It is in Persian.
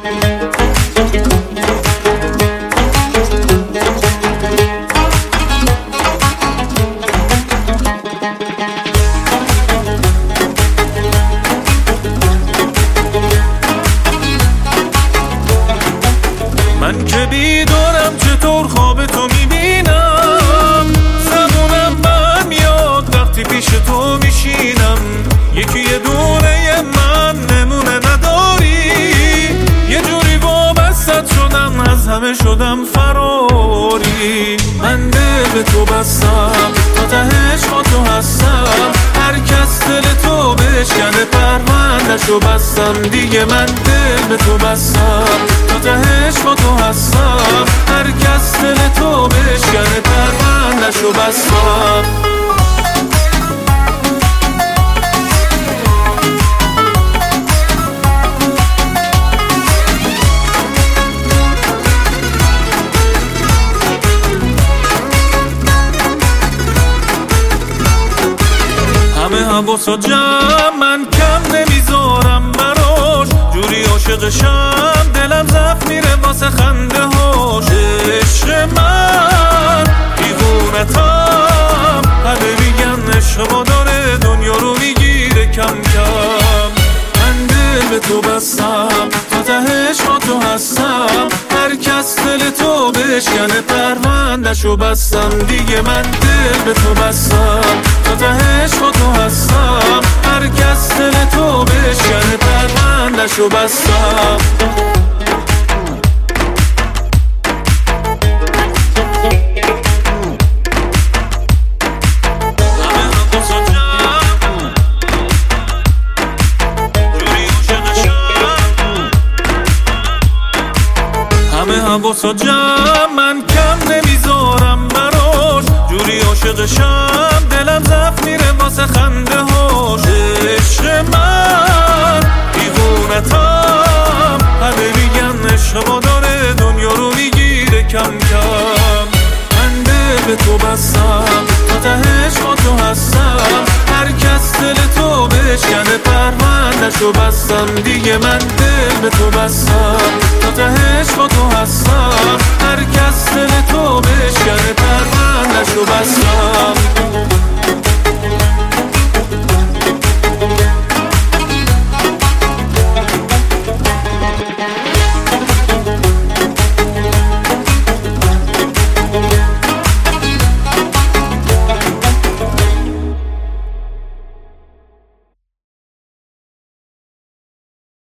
من که بیدارم چطور خواب تو میبینم، زبونم من میاد وقتی پیش تو میشینم. یکی یه دونه من نمونه نداری، یه جوری وابستت شدم از همه شدم فراری. من دل به تو بستم تا تهش با تو هستم، هر کس دل تو بشکنه پروندشو بستم دیگه. من دل به تو بستم تا تهش با تو هستم، هر کس دل تو بشکنه پروندشو بستم. همه حواسا جمع من کم نمیذارم براش، جوری عاشقشم دلم ضعف میره واسه خنده هاش. عشق من دیوونتم، همه میگن عشق داره دنیا رو میگیره کم کم. من دل به تو بستم تا تهش با تو هستم، هر کس دل تو بشکنه پروندشو بستم دیگه. من دل به تو بستم تا تهش با تو هستم، هر کس دل تو بشکنه پروندشو بستم. حواسا جمع من کم نمیذارم براش، جوری عاشقشم دلم ضعف میره واسه خنده هاش. عشق من دیوونتم، همه میگن عشق داره دنیا رو میگیره کم کم. من دل به تو بستم تا تهش با تو هستم، هر کس دل تو بشکنه پروندشو بستم دیگه. من دل به تو بستم تا تهش با تو هستم، هر کس دل تو بشکنه پروندشو بستم.